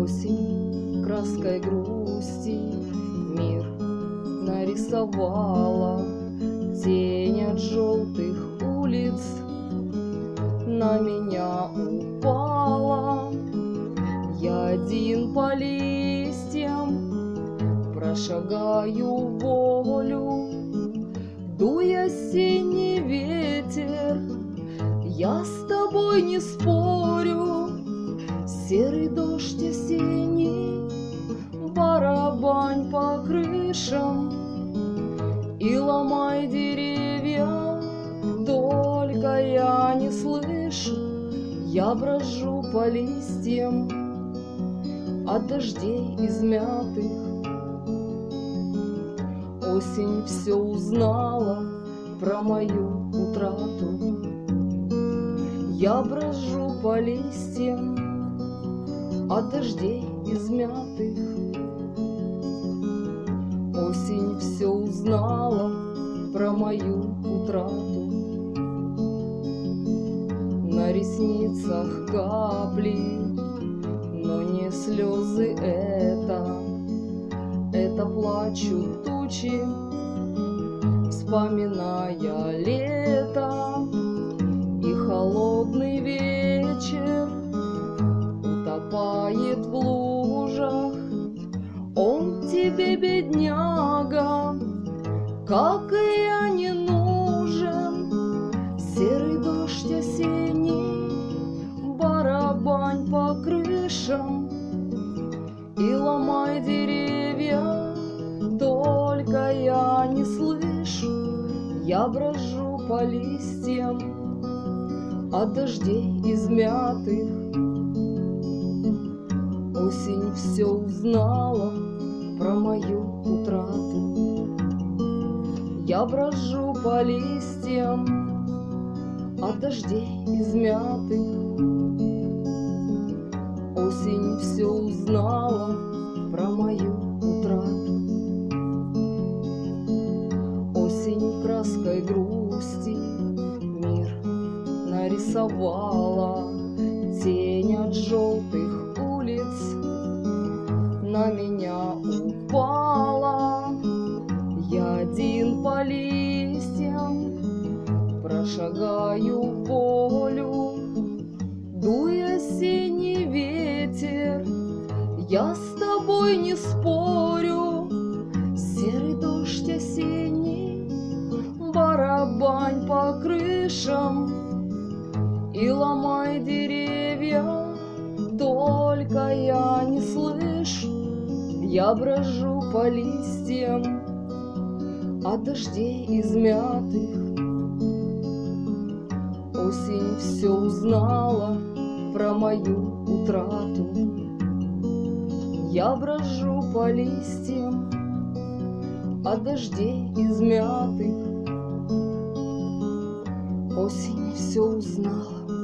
Осень краской грусти мир нарисовала, тень от желтых улиц на меня упала. Я один по листьям прошагаю волю, дуя осенний ветер, я с тобой не спорю. Серый дождь осенний, барабань по крышам и ломай деревья, только я не слышу. Я брожу по листьям от дождей измятых. Осень все узнала про мою утрату. Я брожу по листьям от дождей измятых. Осень все узнала про мою утрату. На ресницах капли, но не слезы это плачут тучи, вспоминая лето и холодный вечер. Утопает в лужах он тебе, бедняга, как и я, не нужен. Серый дождь осенний, барабань по крышам и ломай деревья, только я не слышу. Я брожу по листьям от дождей измятых. Осень все узнала про мою утрату. Я брожу по листьям от дождей измятых. Осень все узнала про мою утрату. Осень краской грусти мир нарисовала, тень от желтых улиц на меня упала. Я один по листьям прошагаю волю, дуя осенний ветер, я с тобой не спорю. Серый дождь осенний, барабань по крышам и ломай деревья, только я не слышу. Я брожу по листьям от дождей измятых. Осень все узнала про мою утрату. Я брожу по листьям от дождей измятых. Осень все узнала